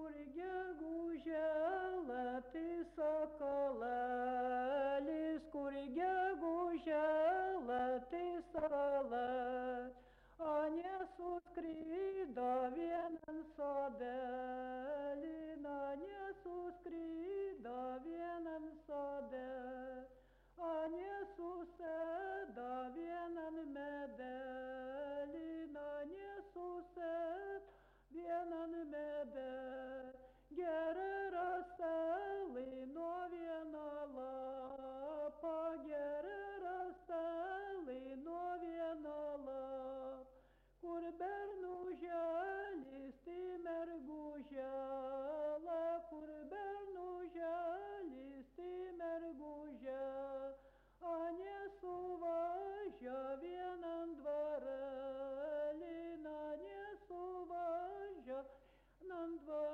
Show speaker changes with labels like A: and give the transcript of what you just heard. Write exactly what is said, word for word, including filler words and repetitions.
A: kur gegužę lati sakalelis, kur gegužę lati sakalelis, anie suskrido vienan sodelin, anie suskrido vienan sodelin, anie susėda vienan medelin, anie susėda vienan medelin, geri rąstelai nuo vieno lapo, geri rąstelai nuo vieno lapo, kur bernuželis tai mergužėla, kur bernuželis tai mergužėla, anie suvažia vienan dvarelin, anie suvažia vienan dvarelin.